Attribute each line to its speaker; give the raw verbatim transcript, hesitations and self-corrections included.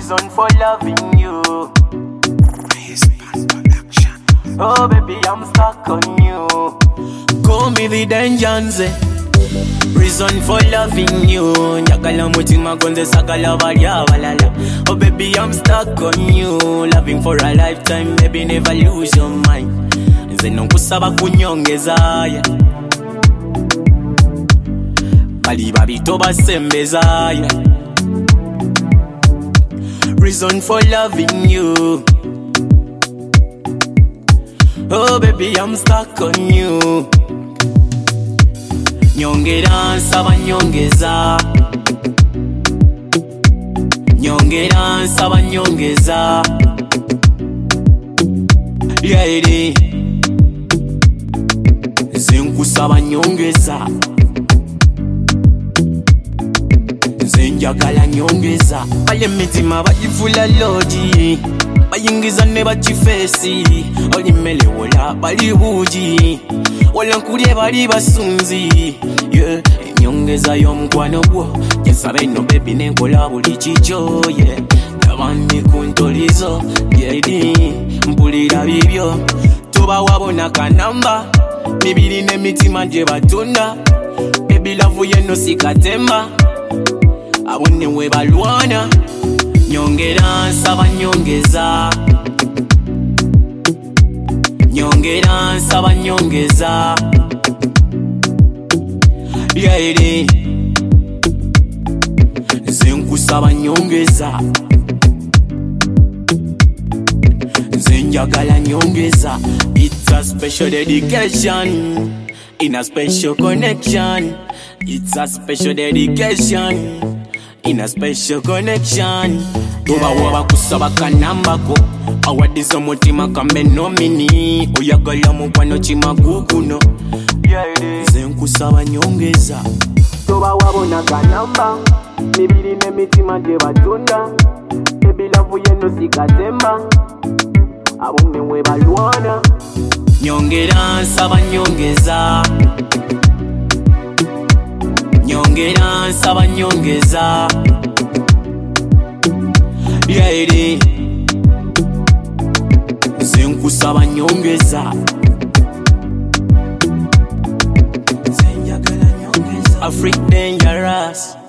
Speaker 1: reason for loving you. Oh baby, I'm stuck on you. Call me the Denjanze. Reason for loving you. Nyakala mutima konze sakala balya balala. Oh baby, I'm stuck on you. Loving for a lifetime, baby, never lose your mind. Nze nonkusaba kunyongeza yeah. Bali babito basembeza yeah. Reason for loving you. Oh baby, I'm stuck on you. Nyongera nsaba nyongeza. Nyongera nsaba nyongeza. Lady zenkusaba nyongeza. Zenjagala nyongeza. Bale mitima bagifula lodi. Bayingiza ne bachifesi. Olimele wola bali buji. Wala nkulye bali basunzi yeah. Nyongeza y'omukwano gwo nsabe no baby nenkola buli kicho yeah. Nabandi kuntolizo yedi mpulira bibyo tuba wabona kanamba mibiri n'emitima gye batunda baby love yeno sikatemba abone we balwana nyongera nsaba nyongeza. Nyongera nsaba nyongeza. Lady zenkusaba nyongeza. Zenjagala nyongeza. It's a special dedication in a special connection. It's a special dedication in a special connection. Tuba waba kusaba kanamba ko awadiza mutima kambe nomini oyagala mukwano chimaguguno zenkusaba nyongeza. Tuba wabona kanamba mibiri n'emitima gye batunda baby love yeno sikatemba abone we balwana nyongera nsaba nyongeza. Nyongera nsaba nyongeza. Lady zenkusaba nyongeza. Zenjagala nyongeza. Afrique dangerous.